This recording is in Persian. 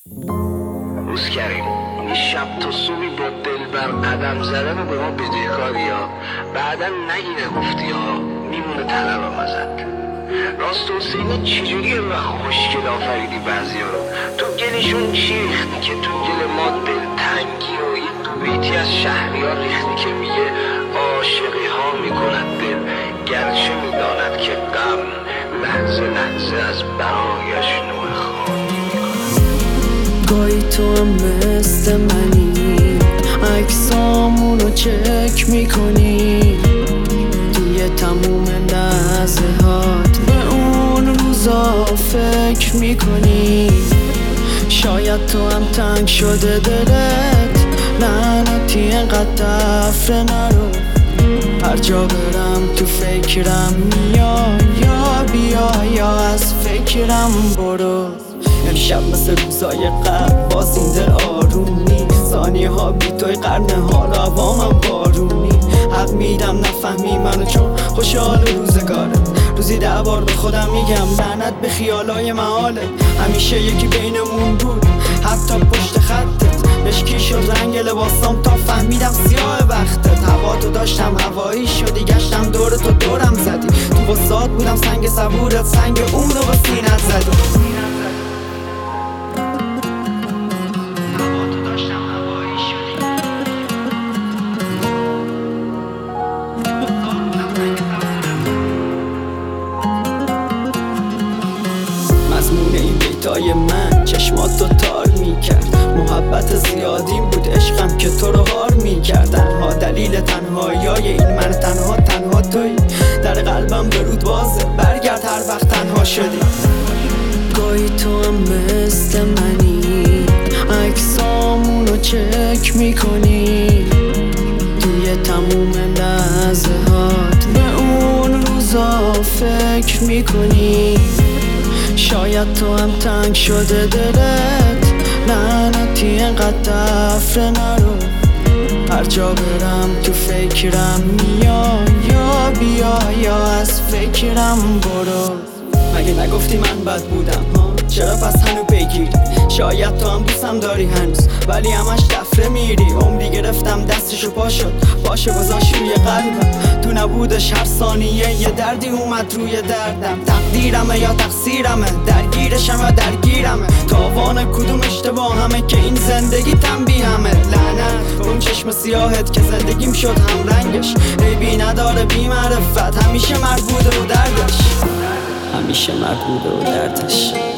روز کریم این شب تا صبحی با دلبر قدم زدن به ما بدهکاری ها. بعدا نگی نگفتی ها، میمونه طلبم ازت. راست حسینی چجوری و خوشگل آفریدی بعضی ها رو. تو گلشون چی ریختی که تو گل ما دلتنگی و یه دو بیتی از شهری ها ریختی که میگه عاشقی ها میکند دل، گرچه میداند که غم لحظه لحظه از برایش نوع خواهی میکند. گاهی تو هم مثل منی، عکسامونو چک میکنی، توی تموم لحظه هات به اون روزا فکر میکنی. شاید تو هم تنگ شده دلت، لعنتی اینقدر دفره نرو. هر جا برم تو فکرم یا بیا یا از فکرم برو. امشب مثل روزای قبل باز این دل آروم نی، ثانیه ها بی توی قرنه ها روامم بارونی. حق میدم نفهمی منو چون خوشحال روزگارت. روزی 10 بار به خودم میگم لعنت به خیالای محالت. همیشه یکی بینمون بود حتی پشت خطت، مشکی شد رنگ لباسام تا فهمیدم سیاه وقتت. هوا تو داشتم هوایی شدی، گشتم دور تو دورم زدی، تو وسط بودم سنگ صبورت، سنگ اون رو به سینت زدی. مضمون این بیتای من چشماتو تار میکرد، محبت زیادیم بود عشقم که تو رو هار میکرد. تنها دلیل تنهاییای این من تنها توی، در قلبم برود بازه برگرد هر وقت تنها شدی. گاهی تو هم مثل منی، عکسامونو چک میکنی، توی تموم لحظه هات به اون روزا فکر میکنی. شاید تو هم تنگ شده دلت، لعنتی اینقدر دفره نرو. هر جا برم تو فکرم یا بیا یا از فکرم برو. مگه نگفتی من بد بودم ها؟ چرا پس هنو بگیری؟ شاید تو هم دوستم داری هنوز ولی همش دفره میری. عمری گرفتم دستشو پاشو گذاشت روی قلبم، تو نبودش هر ثانیه یه دردی اومد روی دردم. تقدیرمه یا تقصیرمه، درگیرشم یا درگیرمه، تاوان کدوم اشتباهمه که این زندگی تنبیهمه. لعنت اون چشم سیاهت که زندگیم شد هم رنگش، عیبی نداره بی معرفت، همیشه مرد بوده و دردش.